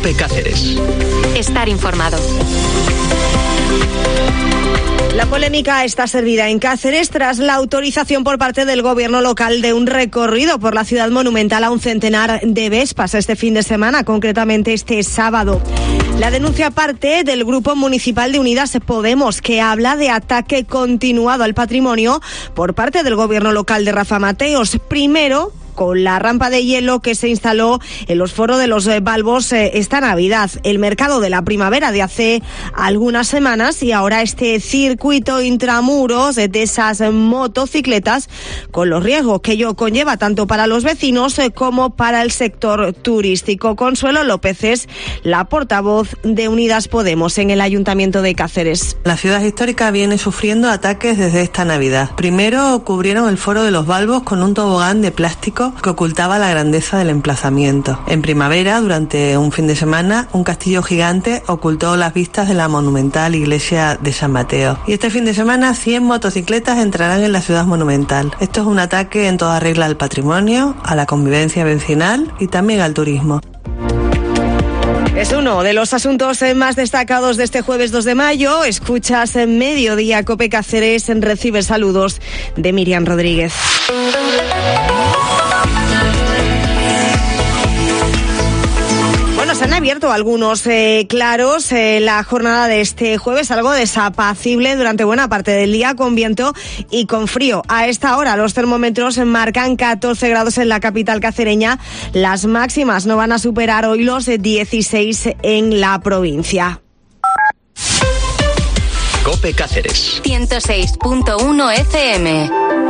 COPE Cáceres. Estar informado. La polémica está servida en Cáceres tras la autorización por parte del gobierno local de un recorrido por la ciudad monumental a un centenar de vespas este fin de semana, concretamente este sábado. La denuncia parte del Grupo Municipal de Unidas Podemos, que habla de ataque continuado al patrimonio por parte del gobierno local de Rafa Mateos. Primero, con la rampa de hielo que se instaló en los foros de los Balbos esta Navidad, el mercado de la primavera de hace algunas semanas y ahora este circuito intramuros de esas motocicletas con los riesgos que ello conlleva tanto para los vecinos como para el sector turístico. Consuelo López es la portavoz de Unidas Podemos en el Ayuntamiento de Cáceres. La ciudad histórica viene sufriendo ataques desde esta Navidad. Primero cubrieron el foro de los Balbos con un tobogán de plástico que ocultaba la grandeza del emplazamiento. En primavera, durante un fin de semana, un castillo gigante ocultó las vistas de la monumental iglesia de San Mateo. Y este fin de semana, 100 motocicletas entrarán en la ciudad monumental. Esto es un ataque en toda regla al patrimonio, a la convivencia vecinal y también al turismo. Es uno de los asuntos más destacados de este jueves 2 de mayo. Escuchas en Mediodía COPE Cáceres, recibe saludos de Miriam Rodríguez. Se han abierto algunos claros. La jornada de este jueves, algo desapacible durante buena parte del día, con viento y con frío. A esta hora los termómetros marcan 14 grados en la capital cacereña. Las máximas no van a superar hoy los 16 en la provincia. COPE Cáceres 106.1 FM.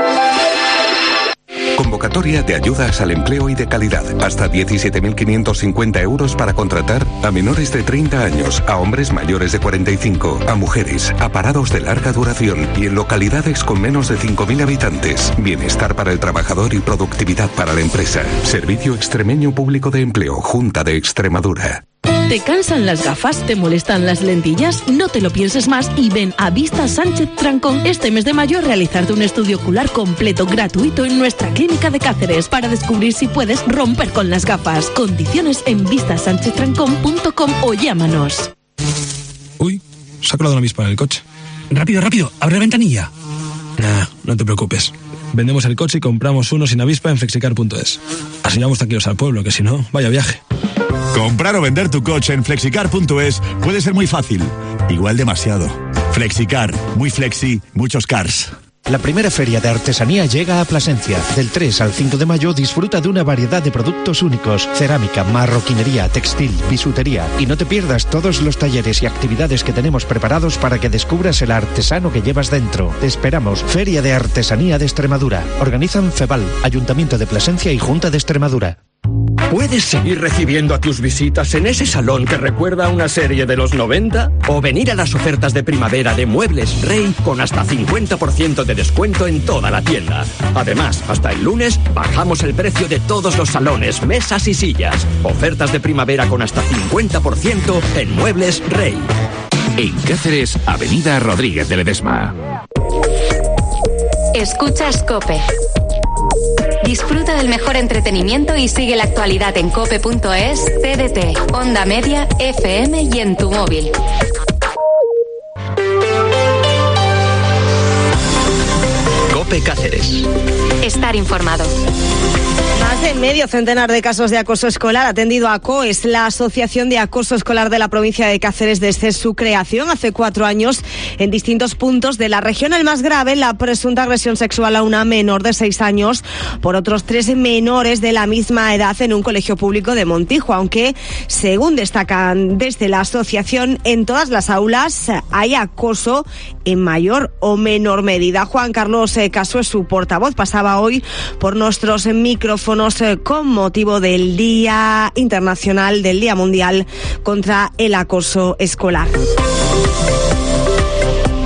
Convocatoria de ayudas al empleo y de calidad. Hasta 17.550 euros para contratar a menores de 30 años, a hombres mayores de 45, a mujeres, a parados de larga duración y en localidades con menos de 5.000 habitantes. Bienestar para el trabajador y productividad para la empresa. Servicio Extremeño Público de Empleo, Junta de Extremadura. ¿Te cansan las gafas? ¿Te molestan las lentillas? No te lo pienses más y ven a Vista Sánchez Trancón este mes de mayo a realizarte un estudio ocular completo gratuito en nuestra clínica de Cáceres para descubrir si puedes romper con las gafas. Condiciones en vistasancheztrancón.com o llámanos. Uy, se ha colado una avispa en el coche. Rápido, rápido, abre la ventanilla. Nah, no te preocupes. Vendemos el coche y compramos uno sin avispa en flexicar.es. Así vamos tranquilos al pueblo, que si no, vaya viaje. Comprar o vender tu coche en flexicar.es puede ser muy fácil, igual demasiado. Flexicar, muy flexi, muchos cars. La primera feria de artesanía llega a Plasencia. Del 3 al 5 de mayo disfruta de una variedad de productos únicos: cerámica, marroquinería, textil, bisutería. Y no te pierdas todos los talleres y actividades que tenemos preparados para que descubras el artesano que llevas dentro. Te esperamos. Feria de Artesanía de Extremadura. Organizan FEBAL, Ayuntamiento de Plasencia y Junta de Extremadura. ¿Puedes seguir recibiendo a tus visitas en ese salón que recuerda a una serie de los 90? ¿O venir a las ofertas de primavera de Muebles Rey con hasta 50% de descuento en toda la tienda? Además, hasta el lunes bajamos el precio de todos los salones, mesas y sillas. Ofertas de primavera con hasta 50% en Muebles Rey. En Cáceres, Avenida Rodríguez de Ledesma. Escuchas COPE. Disfruta del mejor entretenimiento y sigue la actualidad en cope.es, TDT, Onda Media, FM y en tu móvil. COPE Cáceres. Estar informado. Más de medio centenar de casos de acoso escolar atendido a COES, la Asociación de Acoso Escolar de la provincia de Cáceres, desde su creación hace 4 años en distintos puntos de la región. El más grave, la presunta agresión sexual a una menor de 6 años por otros 3 menores de la misma edad en un colegio público de Montijo, aunque, según destacan desde la asociación, en todas las aulas hay acoso en mayor o menor medida. Juan Carlos Caso es su portavoz, pasaba hoy por nuestros micrófonos con motivo del Día Internacional, del Día Mundial contra el Acoso Escolar.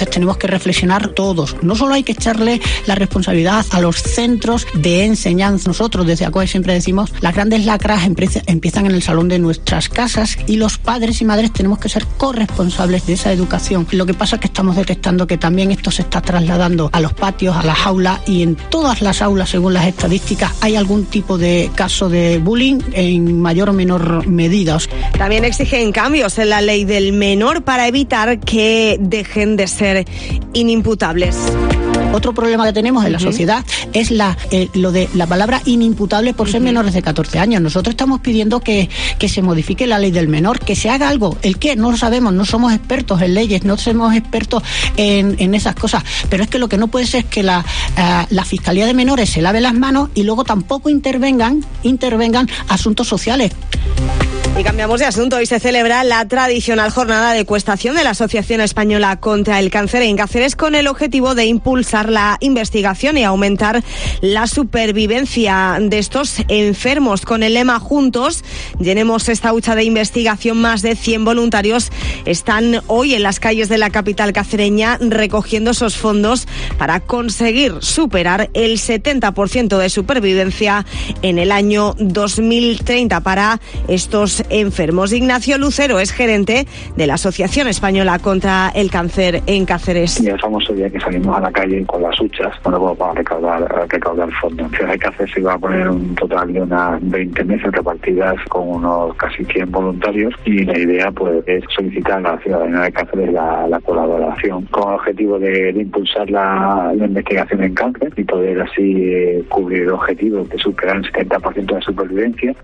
Entonces tenemos que reflexionar todos. No solo hay que echarle la responsabilidad a los centros de enseñanza. Nosotros desde ACOE siempre decimos, las grandes lacras empiezan en el salón de nuestras casas y los padres y madres tenemos que ser corresponsables de esa educación. Lo que pasa es que estamos detectando que también esto se está trasladando a los patios, a las aulas, y en todas las aulas, según las estadísticas, hay algún tipo de caso de bullying en mayor o menor medida. También exigen cambios en la ley del menor para evitar que dejen de ser inimputables. Otro problema que tenemos en la sociedad es lo de la palabra inimputable por ser menores de 14 años. Nosotros estamos pidiendo que se modifique la ley del menor, que se haga algo. ¿El qué? No lo sabemos, no somos expertos en leyes, no somos expertos en esas cosas. Pero es que lo que no puede ser es que la Fiscalía de Menores se lave las manos y luego tampoco intervengan asuntos sociales. Y cambiamos de asunto. Hoy se celebra la tradicional jornada de ecuestación de la Asociación Española contra el Cáncer en Cáceres, con el objetivo de impulsar la investigación y aumentar la supervivencia de estos enfermos. Con el lema Juntos, llenemos esta hucha de investigación, más de 100 voluntarios están hoy en las calles de la capital cacereña recogiendo esos fondos para conseguir superar el 70% de supervivencia en el año 2030 para estos enfermos. Ignacio Lucero es gerente de la Asociación Española contra el Cáncer en Cáceres. Y el famoso día que salimos a la calle con las huchas, bueno, para recaudar fondos. En Cáceres se iba a poner un total de unas 20 mesas repartidas con unos casi 100 voluntarios, y la idea pues es solicitar a la ciudadanía de Cáceres la colaboración con el objetivo de impulsar la investigación en cáncer y poder así cubrir el objetivo de superar el 70% de supervivencia.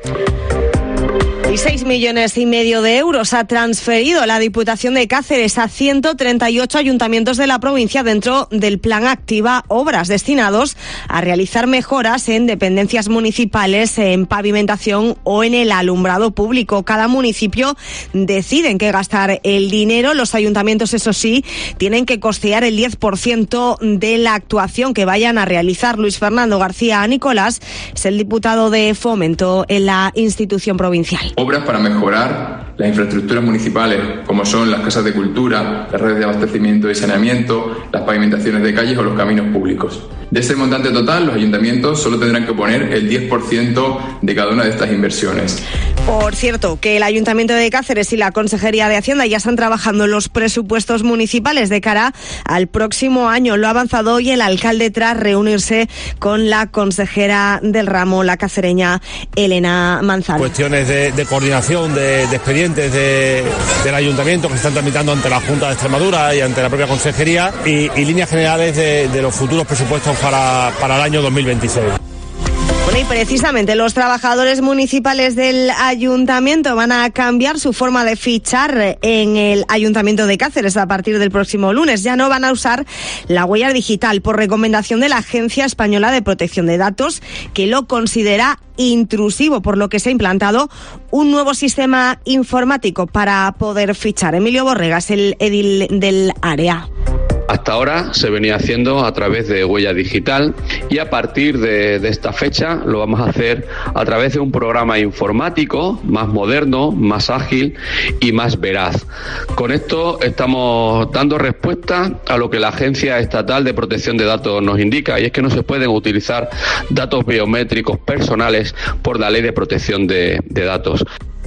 Y 6,5 millones de euros ha transferido la Diputación de Cáceres a 138 ayuntamientos de la provincia dentro del Plan Activa Obras, destinados a realizar mejoras en dependencias municipales, en pavimentación o en el alumbrado público. Cada municipio decide en qué gastar el dinero. Los ayuntamientos, eso sí, tienen que costear el 10% de la actuación que vayan a realizar. Luis Fernando García Nicolás es el diputado de Fomento en la institución provincial. Obras para mejorar las infraestructuras municipales, como son las casas de cultura, las redes de abastecimiento y saneamiento, las pavimentaciones de calles o los caminos públicos. De ese montante total, los ayuntamientos solo tendrán que poner el 10% de cada una de estas inversiones. Por cierto, que el Ayuntamiento de Cáceres y la Consejería de Hacienda ya están trabajando en los presupuestos municipales de cara al próximo año. Lo ha avanzado hoy el alcalde tras reunirse con la consejera del ramo, la cacereña Elena Manzano. Cuestiones de coordinación de expedientes del Ayuntamiento que se están tramitando ante la Junta de Extremadura y ante la propia Consejería, y líneas generales de los futuros presupuestos para el año 2026. Bueno, y precisamente los trabajadores municipales del ayuntamiento van a cambiar su forma de fichar en el Ayuntamiento de Cáceres a partir del próximo lunes. Ya no van a usar la huella digital por recomendación de la Agencia Española de Protección de Datos, que lo considera intrusivo, por lo que se ha implantado un nuevo sistema informático para poder fichar. Emilio Borrega es el edil del área. Hasta ahora se venía haciendo a través de huella digital, y a partir de esta fecha lo vamos a hacer a través de un programa informático más moderno, más ágil y más veraz. Con esto estamos dando respuesta a lo que la Agencia Estatal de Protección de Datos nos indica, y es que no se pueden utilizar datos biométricos personales por la Ley de Protección de Datos.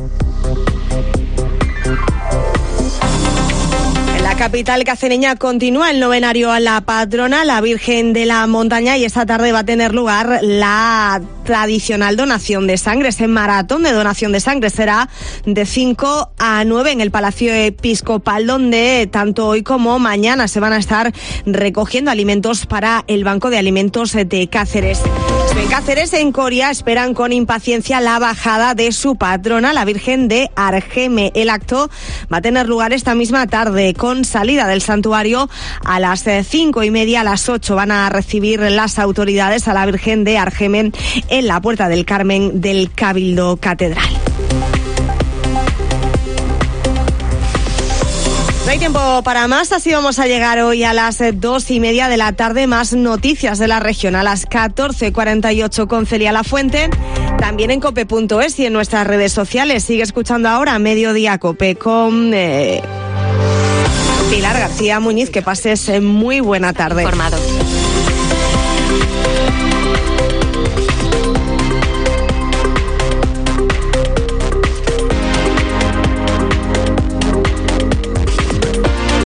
La capital cacereña continúa el novenario a la patrona, la Virgen de la Montaña, y esta tarde va a tener lugar la tradicional donación de sangre. Ese maratón de donación de sangre será de 5 a 9 en el Palacio Episcopal, donde tanto hoy como mañana se van a estar recogiendo alimentos para el Banco de Alimentos de Cáceres. En Cáceres, en Coria, esperan con impaciencia la bajada de su patrona, la Virgen de Argeme. El acto va a tener lugar esta misma tarde, con salida del santuario a las 5:30. A las 8 van a recibir las autoridades a la Virgen de Argeme en la Puerta del Carmen del Cabildo Catedral. No hay tiempo para más, así vamos a llegar hoy a las 2:30 de la tarde. Más noticias de la región a las 14:48 con Celia Lafuente. También en cope.es y en nuestras redes sociales. Sigue escuchando ahora Mediodía Cope con... Pilar García Muñiz, que pases muy buena tarde. Informado.